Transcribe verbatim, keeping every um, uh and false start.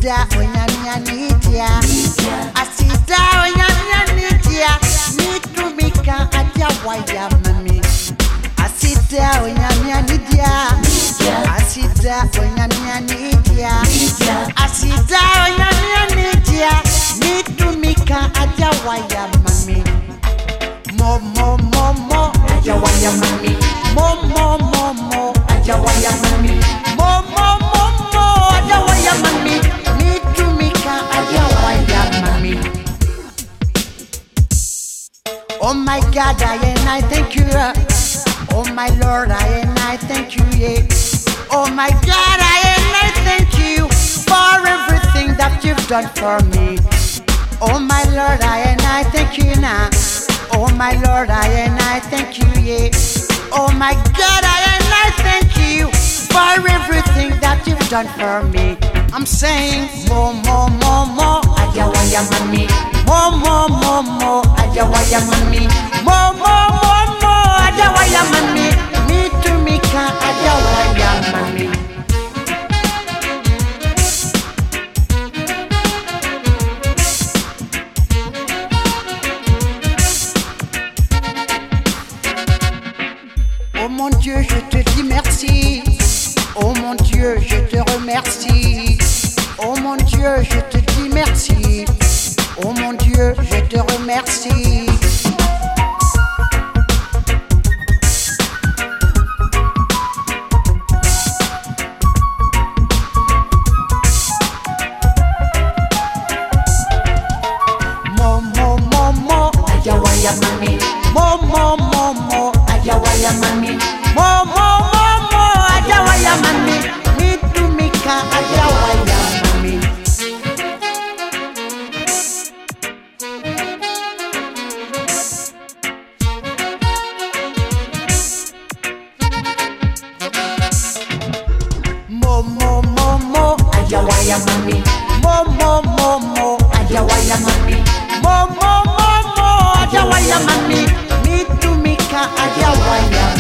Asida onyamia nidia, asida onyamia nidia, mitumika adia waya mami. Asida onyamia nidia, asida onyamia nidia, asida onyamia nidia, mitumika adia waya mami. Mo mo mo mo adia waya mami. Mo mo mo mo adia waya mami. Mo mo mo mo adia waya mami. Mitumika adia waya mami. Oh my God, I and I thank you. Oh my Lord, I and I thank you. Yeah. Oh my God, I and I thank you for everything that you've done for me. Oh my Lord, I and I thank you now. Oh my Lord, I and I thank you. Yeah. Oh my God, I and I thank you for everything that you've done for me. I'm saying more, more, more, more. Ajawaya mami. More, more, more, more. Ajawaya mami. More, more, more, more. Ajawaya mami. Me to me can ajawaya mami. Oh mon Dieu, je te dis merci. Oh mon Dieu, je te remercie. Oh mon Dieu, je te dis merci. Oh mon Dieu, je te remercie. Mo mo mo mo, ajawaya mami. Mo mo mo mo, ajawaya mami. Mo mo mo mo, ajawaya mami. Mitumika ajawaya mami. Mo mo mo mo, ajawaya mami. Mo mo mo mo, ajawaya mami. Mo mo mo mo, ajawaya mami. Mitumika ajawaya mami.